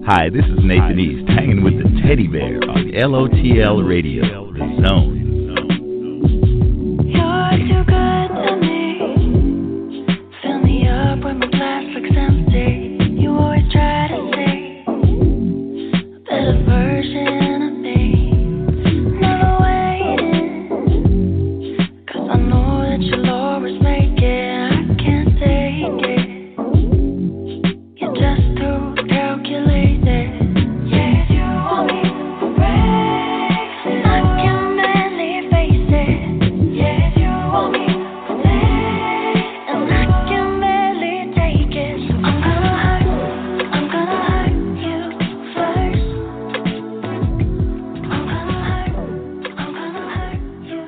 Hi, this is Nathan East, hanging with the Teddy Bear on LOTL Radio, The Zone. You're too good to me. Fill me up when my glass looks empty. You always try to say a better version of me. Never waiting, 'cause I know that you'll always make it. I can't take it. You're just too calculated. Yes, you want me to break, and I can barely face it. Yes, you want me to stay, and I can barely take it. So I'm gonna hurt you first. I'm gonna hurt you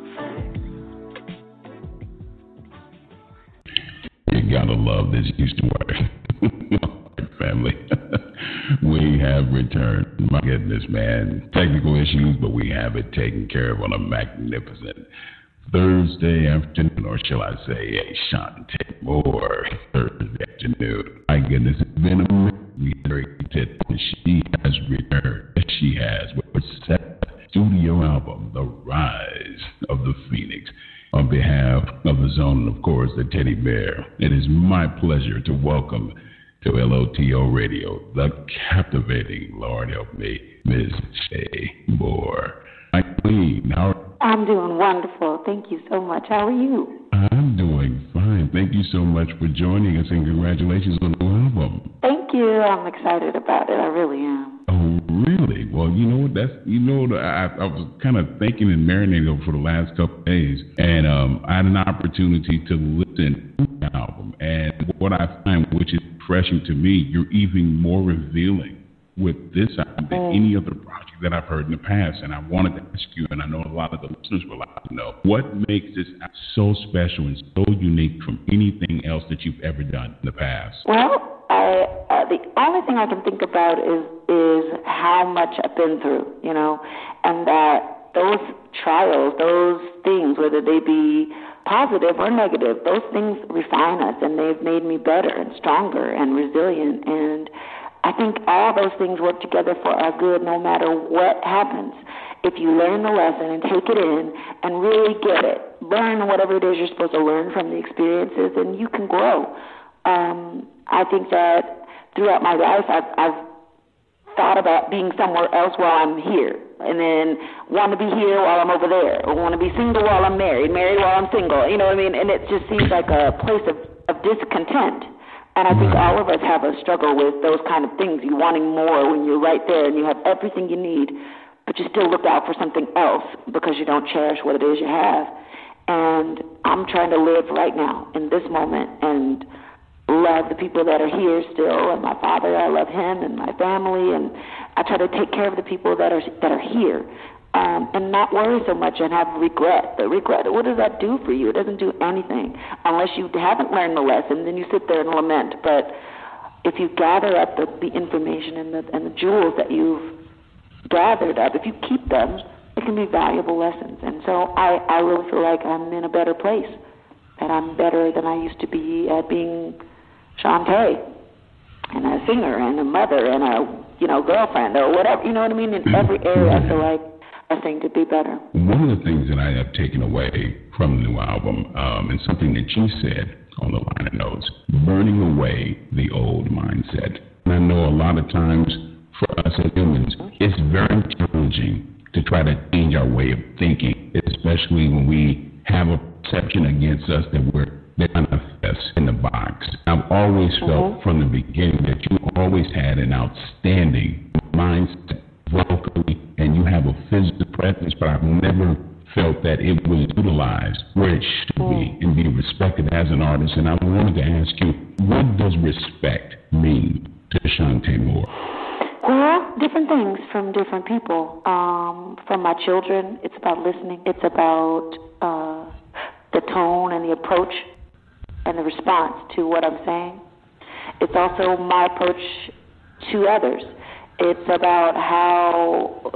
first. You gotta love this Houston work. Family. We have returned. My goodness, man. Technical issues, but we have it taken care of on a magnificent Thursday afternoon, or shall I say, a Shantae Moore Thursday afternoon. My goodness, it's been a minute. We she has returned. She has with her second studio album, The Rise of the Phoenix. On behalf of the Zone and, of course, the Teddy Bear, it is my pleasure to welcome to LOTO Radio the captivating, Lord help me, Ms. Shay Moore. My queen, how are I'm doing wonderful. Thank you so much. How are you? I'm doing fine. Thank you so much for joining us, and congratulations on the new album. Thank you. I'm excited about it. I really am. Oh, really? Well, you know what? I was kind of thinking and marinating over for the last couple of days, and I had an opportunity to listen to the album. And what I find, which is refreshing to me, you're even more revealing with this album than any other project that I've heard in the past. And I wanted to ask you, and I know a lot of the listeners will like to know, what makes this so special and so unique from anything else that you've ever done in the past? Well, the only thing I can think about is how much I've been through, and that those trials, those things, whether they be positive or negative, those things refine us, and they've made me better and stronger and resilient. And I think all those things work together for our good no matter what happens. If you learn the lesson and take it in and really get it, learn whatever it is you're supposed to learn from the experiences, and you can grow. I think that throughout my life, I've thought about being somewhere else while I'm here, and then want to be here while I'm over there, or want to be single while I'm married while I'm single, you know what I mean? And it just seems like a place of discontent. And I think all of us have a struggle with those kind of things, you wanting more when you're right there and you have everything you need, but you still look out for something else because you don't cherish what it is you have. And I'm trying to live right now in this moment and love the people that are here still, and my father, I love him and my family, and I try to take care of the people that are here, and not worry so much and have regret. The regret, what does that do for you? It doesn't do anything unless you haven't learned the lesson. Then you sit there and lament. But if you gather up the information and the jewels that you've gathered up, if you keep them, it can be valuable lessons. And so I really feel like I'm in a better place, that I'm better than I used to be at being Shantae, and a singer, and a mother, and a girlfriend, or whatever. You know what I mean? In every area, I feel like I think to be better. One of the things that I have taken away from the new album, and something that you said on the liner notes, burning away the old mindset. And I know a lot of times for us as humans, it's very challenging to try to change our way of thinking, especially when we have a perception against us that we're manifest in the box. I've always felt from the beginning that you always had an outstanding mindset vocally, and you have a physical presence, but I've never felt that it was utilized where it should be and be respected as an artist. And I wanted to ask you, what does respect mean to Shantae Moore? Well, different things from different people. From my children, it's about listening. It's about the tone and the approach and the response to what I'm saying. It's also my approach to others. It's about how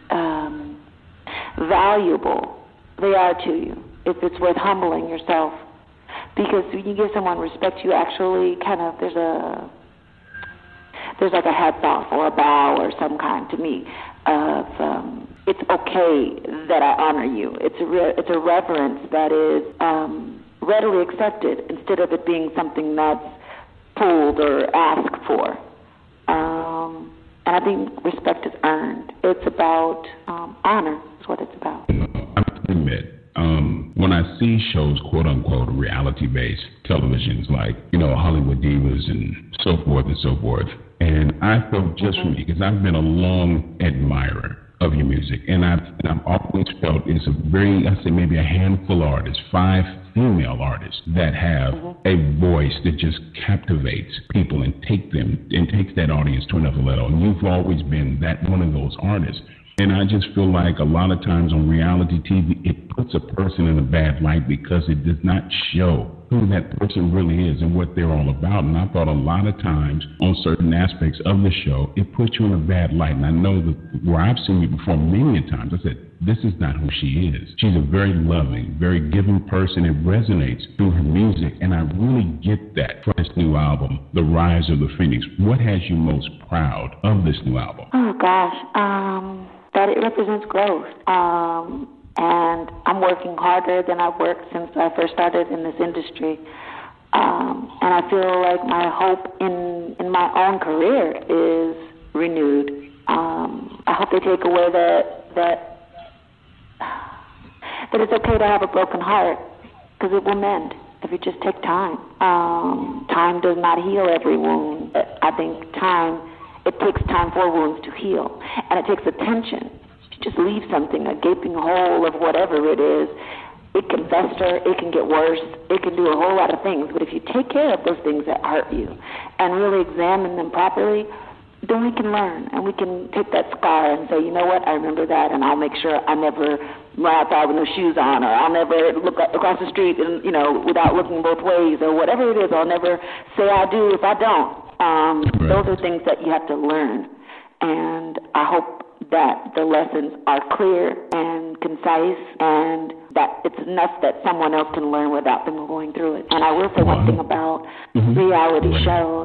valuable they are to you, if it's worth humbling yourself. Because when you give someone respect, you actually there's there's like a hats off or a bow or some kind to me of it's okay that I honor you. It's a reverence that is readily accepted instead of it being something that's pulled or asked for. And I think respect is earned. It's about honor is what it's about. I have to admit, when I see shows, quote unquote, reality-based televisions like, Hollywood Divas and so forth, and I felt just for me, because I've been a long admirer of your music, and I've always felt it's maybe a handful of artists, 5 female artists that have a voice that just captivates people and takes that audience to another level. And you've always been that one of those artists. And I just feel like a lot of times on reality TV, it puts a person in a bad light because it does not show who that person really is and what they're all about. And I thought a lot of times on certain aspects of the show, it puts you in a bad light. And I know that where I've seen you before many times, I said, this is not who she is. She's a very loving, very giving person. It resonates through her music. And I really get that from this new album, The Rise of the Phoenix. What has you most proud of this new album? Oh, gosh. That it represents growth. And I'm working harder than I've worked since I first started in this industry. And I feel like my hope in my own career is renewed. I hope they take away that it's okay to have a broken heart, because it will mend if you just take time. Time does not heal every wound. I think it takes time for wounds to heal, and it takes attention. Just leave something, a gaping hole of whatever it is. It can fester, it can get worse, it can do a whole lot of things. But if you take care of those things that hurt you and really examine them properly, then we can learn and we can take that scar and say, you know what, I remember that, and I'll make sure I never run outside with no shoes on, or I'll never look across the street and, without looking both ways, or whatever it is. I'll never say I do if I don't. Right. Those are things that you have to learn. And I hope that the lessons are clear and concise, and that it's enough that someone else can learn without them going through it. And I will say one thing about reality shows.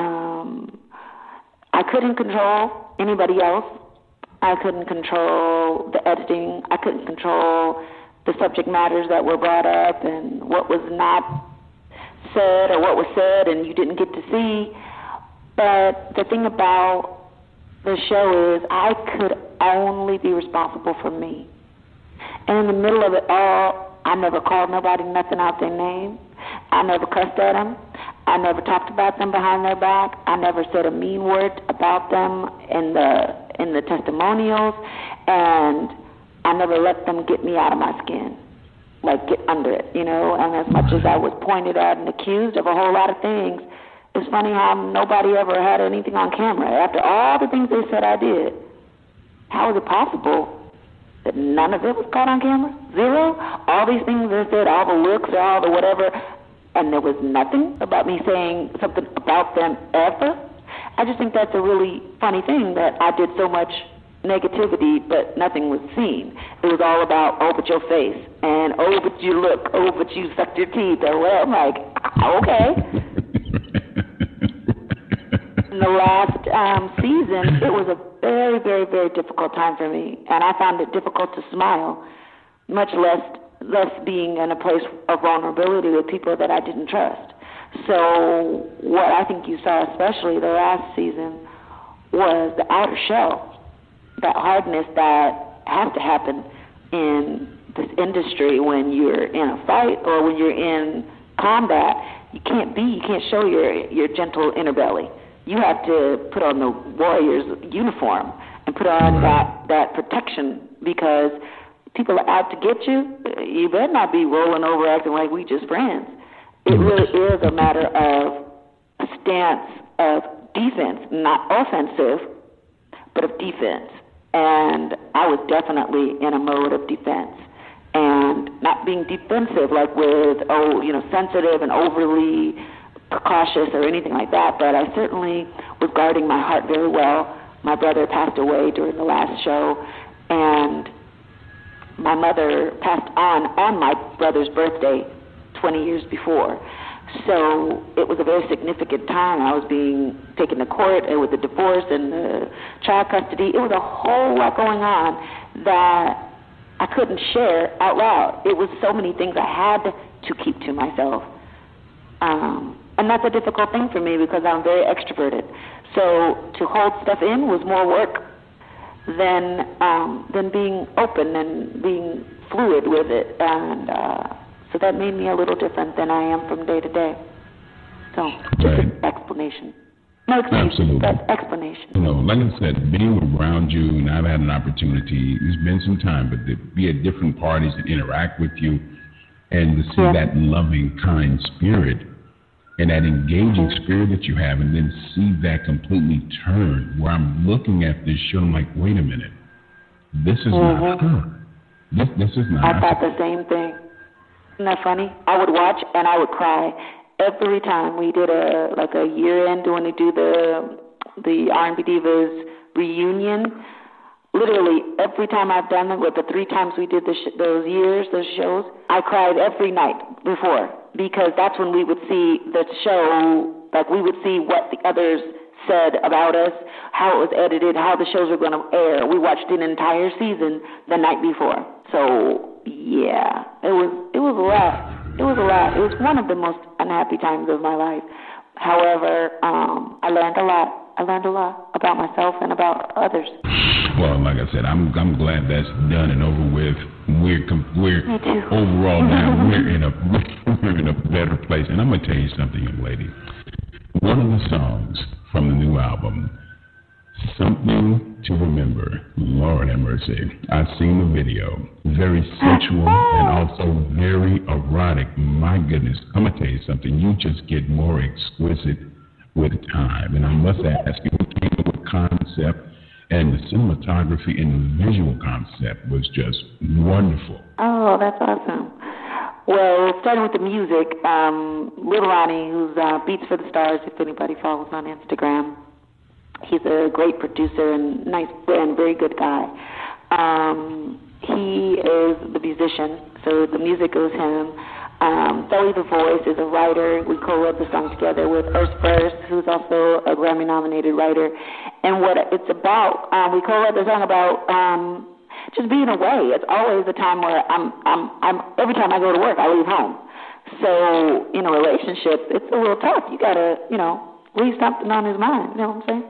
I couldn't control anybody else. I couldn't control the editing. I couldn't control the subject matters that were brought up and what was not said or what was said and you didn't get to see. But the thing about the show is I could only be responsible for me. And in the middle of it all, I never called nobody nothing out their name. I never cussed at them. I never talked about them behind their back. I never said a mean word about them in the testimonials. And I never let them get me out of my skin, like get under it, And as much as I was pointed at and accused of a whole lot of things, it's funny how nobody ever had anything on camera. After all the things they said I did, how is it possible that none of it was caught on camera? Zero? All these things they said, all the looks, all the whatever, and there was nothing about me saying something about them ever? I just think that's a really funny thing, that I did so much negativity, but nothing was seen. It was all about, oh, but your face, and oh, but you look, oh, but you sucked your teeth, or well, I'm like, okay. In the last season, it was a very, very, very difficult time for me, and I found it difficult to smile, much less being in a place of vulnerability with people that I didn't trust. So what I think you saw, especially the last season, was the outer shell, that hardness that has to happen in this industry when you're in a fight or when you're in combat. You can't show your gentle inner belly. You have to put on the warrior's uniform and put on that protection, because people are out to get you. You better not be rolling over acting like we just friends. It really is a matter of a stance of defense, not offensive, but of defense. And I was definitely in a mode of defense, and not being defensive like with, sensitive and overly cautious or anything like that, but I certainly was guarding my heart very well. My brother passed away during the last show, and my mother passed on my brother's birthday 20 years before. So it was a very significant time. I was being taken to court and with the divorce and the child custody. It was a whole lot going on that I couldn't share out loud. It was so many things I had to keep to myself. And that's a difficult thing for me because I'm very extroverted. So to hold stuff in was more work than being open and being fluid with it. And so that made me a little different than I am from day to day. So just an explanation. No explanation, Absolutely. But explanation. You know, like I said, being around you, and I've had an opportunity, it's been some time, but to be at different parties and interact with you and to see that loving, kind spirit and that engaging spirit that you have, and then see that completely turn where I'm looking at this show, I'm like, wait a minute, this is not her. This is not I thought the same thing. Isn't that funny? I would watch and I would cry every time we did a year end when we do the R&B Divas reunion. Literally every time I've done it, with the 3 times we did those shows, I cried every night before, because that's when we would see the show, like we would see what the others said about us, how it was edited, how the shows were going to air. We watched an entire season the night before. So yeah, it was a lot. It was a lot. It was one of the most unhappy times of my life. However, I learned a lot. I learned a lot about myself and about others. Well, like I said, I'm glad that's done and over with. We're overall now we're in a better place. And I'm gonna tell you something, young lady. One of the songs from the new album, Something to Remember. Lord have mercy. I've seen the video. Very sensual and also very erotic. My goodness. I'm going to tell you something. You just get more exquisite with time. And I must ask you, who came up with concept, and the cinematography and the visual concept was just wonderful. Oh, that's awesome. Well, starting with the music, Lil Ronnie, who's Beats for the Stars, if anybody follows on Instagram. He's a great producer and nice and very good guy. He is the musician, so the music goes him. Sully the Voice is a writer. We co-wrote the song together with Urs First, who's also a Grammy-nominated writer. And what it's about, we co-wrote the song about just being away. It's always a time where I'm every time I go to work, I leave home. So in a relationship, it's a little tough. You gotta, leave something on his mind. You know what I'm saying?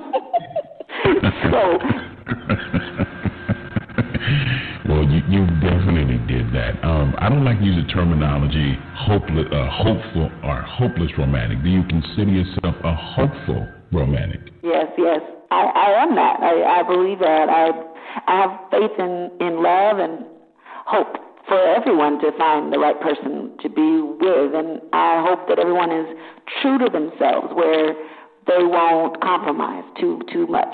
Well, you definitely did that. I don't like to use the terminology hopeful or hopeless romantic. Do you consider yourself a hopeful romantic? Yes. I am that. I believe that. I have faith in love and hope for everyone to find the right person to be with, and I hope that everyone is true to themselves, where they won't compromise too much.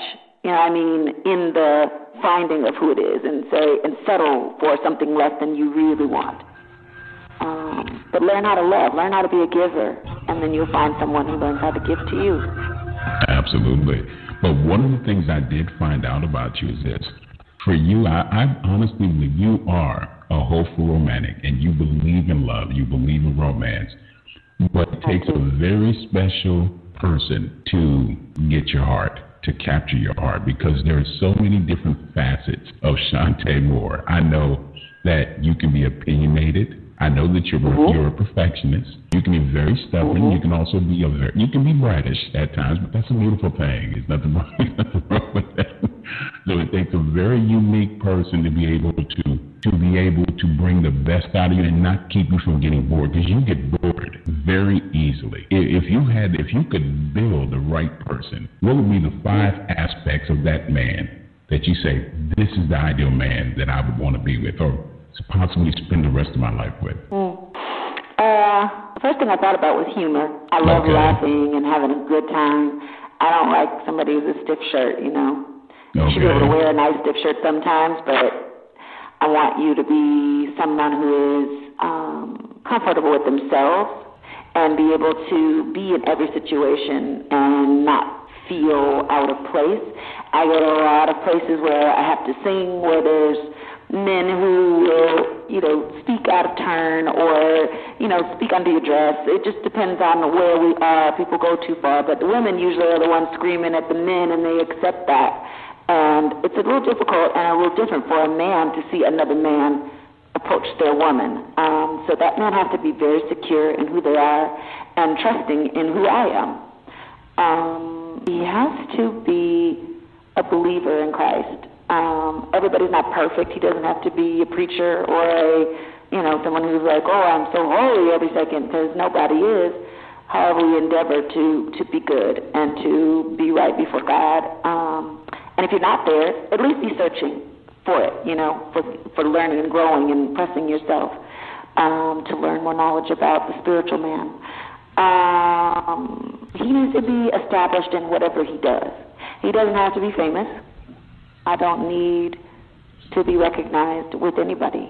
In the finding of who it is, and settle for something less than you really want. But learn how to love, learn how to be a giver, and then you'll find someone who learns how to give to you. Absolutely. But one of the things I did find out about you is this. For you, I honestly believe you are a hopeful romantic, and you believe in love, you believe in romance. But it takes a very special person to get your heart, to capture your heart, because there are so many different facets of Chanté Moore. I know that you can be opinionated. I know that you're a perfectionist. You can be very stubborn. You can also be you can be braggish at times, but that's a beautiful thing. There's nothing wrong with that. So it takes a very unique person to be able to bring the best out of you and not keep you from getting bored, because you get bored very easily. If you could build the right person, what would be the 5 aspects of that man that you say, this is the ideal man that I would want to be with, or possibly spend the rest of my life with? The first thing I thought about was humor. I love laughing and having a good time. I don't like somebody who's a stiff shirt, You should be able to wear a nice stiff shirt sometimes, but I want you to be someone who is comfortable with themselves and be able to be in every situation and not feel out of place. I go to a lot of places where I have to sing, where there's men who will, speak out of turn or, speak under your dress. It just depends on where we are. People go too far. But the women usually are the ones screaming at the men, and they accept that. And it's a little difficult and a little different for a man to see another man approach their woman. So that man has to be very secure in who they are and trusting in who I am. He has to be a believer in Christ. Everybody's not perfect. He doesn't have to be a preacher or someone who's like, oh, I'm so holy every second, because nobody is. However, we endeavor to be good and to be right before God. And if you're not there, at least be searching for it, for learning and growing and pressing yourself to learn more knowledge about the spiritual man. He needs to be established in whatever he does. He doesn't have to be famous. I don't need to be recognized with anybody.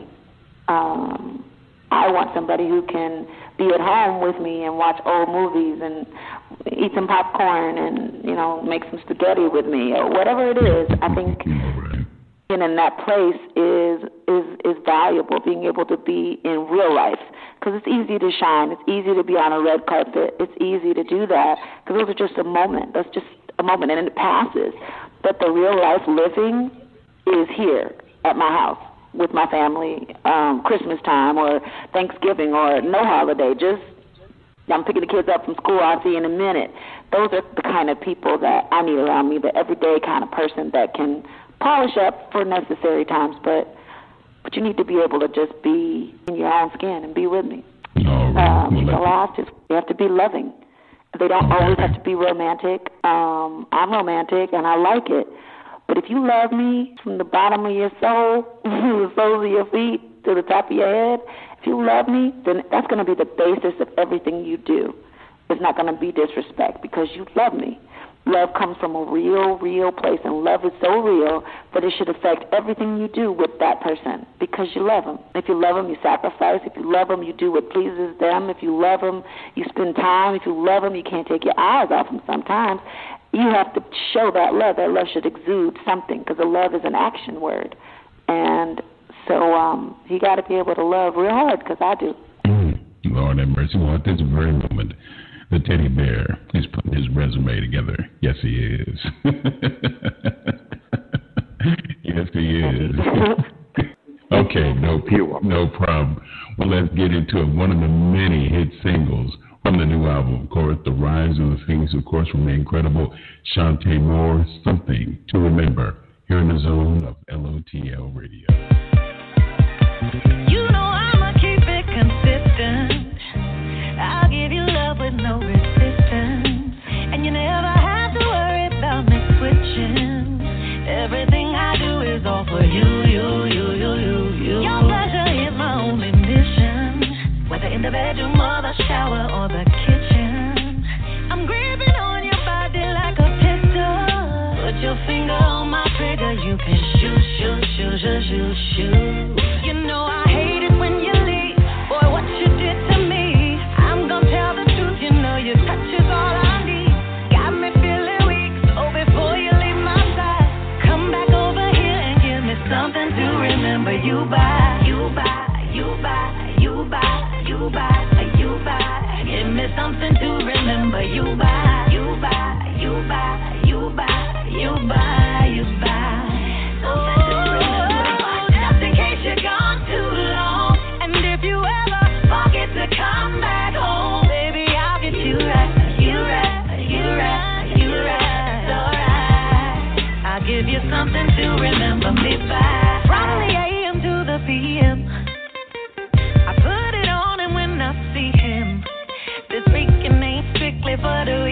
I want somebody who can be at home with me and watch old movies and eat some popcorn and, make some spaghetti with me or whatever it is. I think being in that place is valuable, being able to be in real life, because it's easy to shine. It's easy to be on a red carpet. It's easy to do that because those are just a moment. That's just a moment, and it passes. But the real life living is here at my house with my family, Christmas time or Thanksgiving or no holiday. I'm picking the kids up from school. I'll see in a minute. Those are the kind of people that I need around me, the everyday kind of person that can polish up for necessary times. But you need to be able to just be in your own skin and be with me. The last is you have to be loving. They don't always have to be romantic. I'm romantic, and I like it. But if you love me from the bottom of your soul, the soles of your feet, to the top of your head, if you love me, then that's going to be the basis of everything you do. It's not going to be disrespect because you love me. Love comes from a real, real place, and love is so real that it should affect everything you do with that person because you love them. If you love them, you sacrifice. If you love them, you do what pleases them. If you love them, you spend time. If you love them, you can't take your eyes off them sometimes. You have to show that love. That love should exude something because the love is an action word. And so you got to be able to love real hard because I do. Lord have mercy. Well, at this very moment, the teddy bear is putting his resume together. Yes, he is. Yes, he is. Okay, no problem. Well, let's get into it. One of the many hit singles from the new album, of course, The Rise of the Phoenix, of course, from the incredible Shantae Moore, Something to Remember, here in the zone of LOTL Radio. You know I'ma keep it consistent. I'll give you love with no resistance. And you never have to worry about me switching. Everything I do is all for you. Your pleasure is my only mission. Whether in the bedroom or the shower or the kitchen, I'm gripping on your body like a pistol. Put your finger on my trigger, you can shoot. You know I hate it when you leave. Boy, what you did to me, I'm gonna tell the truth. You know your touch is all I need. Got me feeling weak, so before you leave my side, come back over here and give me something to remember you by. Give me something to remember you by. Something to remember. Just in case you're gone too long, and if you ever forget to come back home, baby, I'll get you right. Alright, I'll give you something to remember me by. From the AM to the PM, I put it on, and when I see him, this freaking ain't strictly for the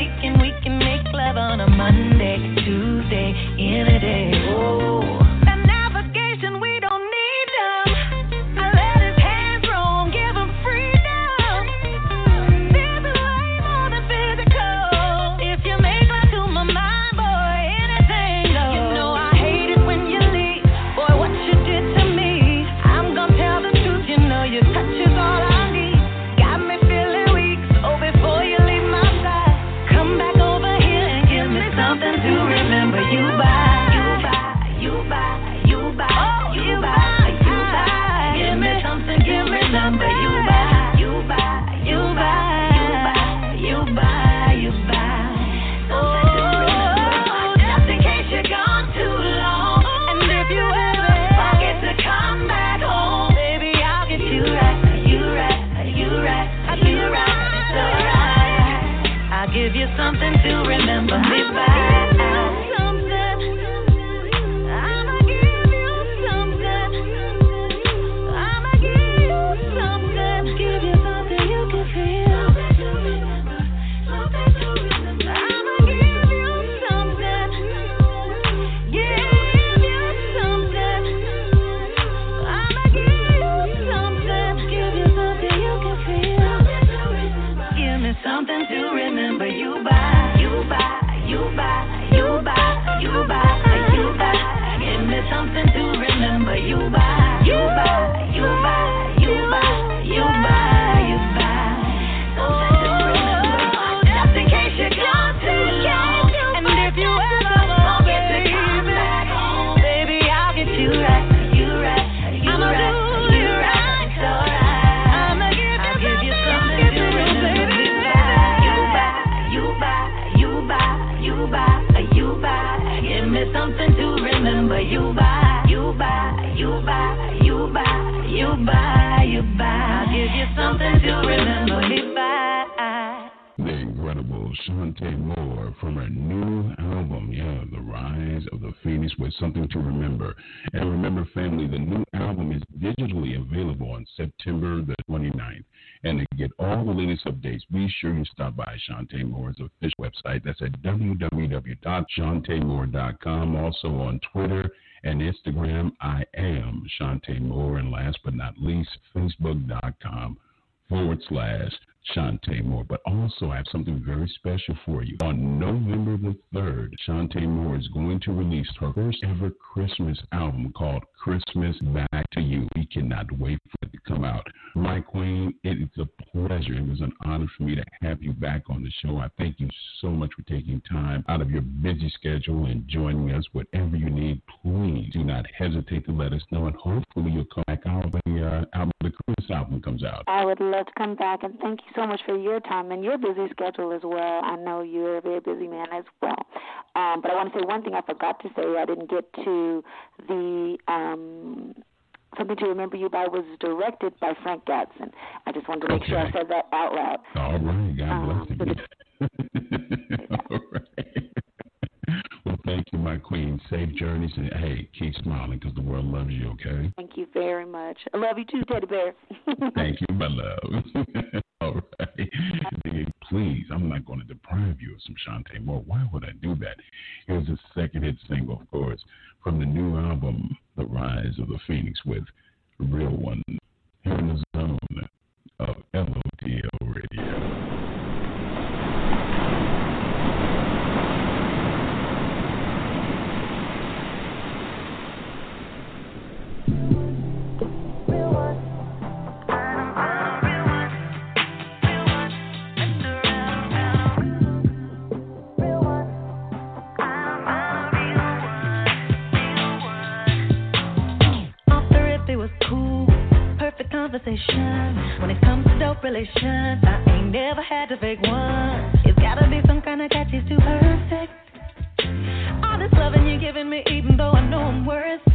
give you something to remember me by. Something to remember you by, you by, you by, you by, you by, you by. Give me something to remember you by, you by, you by, you by, you by, you by. Something to remember, just in case you're gone too long. And if you ever forget to come back home, baby, I'll get you right, you right, you right, you right, it's alright. I'ma give you something to remember. Give me something to remember you by, you by, you by, you by, you by, you by. I'll give you something to remember me by. The incredible Shantae Moore from her new album, The Rise of the Phoenix, with Something to Remember. And remember, family, the new album is digitally available on September the 29th. And to get all the latest updates, be sure you stop by Shantae Moore's official website. That's at www.shantaemore.com. Also on Twitter and Instagram, I am Shantae Moore. And last but not least, Facebook.com/Shantae Moore. But also, I have something very special for you. On November the 3rd, Shantae Moore is going to release her first ever Christmas album called Christmas Back to You. We cannot wait for it to come out. My queen, it is a pleasure. It was an honor for me to have you back on the show. I thank you so much for taking time out of your busy schedule and joining us. Whatever you need, please do not hesitate to let us know, and hopefully you'll come back out when the Christmas album comes out. I would love to come back, and thank you so much for your time and your busy schedule as well. I know you're a very busy man as well. But I want to say one thing I forgot to say. I didn't get to the Something to Remember You By was directed by Frank Gatson. I just wanted to make sure I said that out loud. All right. God bless you. All right. Well, thank you, my queen. Safe journeys, and hey, keep smiling because the world loves you, okay? Thank you very much. I love you too, Teddy Bear. Thank you, my love. All right. Please, I'm not going to deprive you of some Shantae Moore. Why would I do that? Here's a second hit single, of course, from the new album, The Rise of the Phoenix, with Real One, here in the zone of LOTL Radio. Conversation. When it comes to dope relations, I ain't never had to fake one. It's gotta be some kind of catch, it's too perfect. All this loving you're giving me, even though I know I'm worth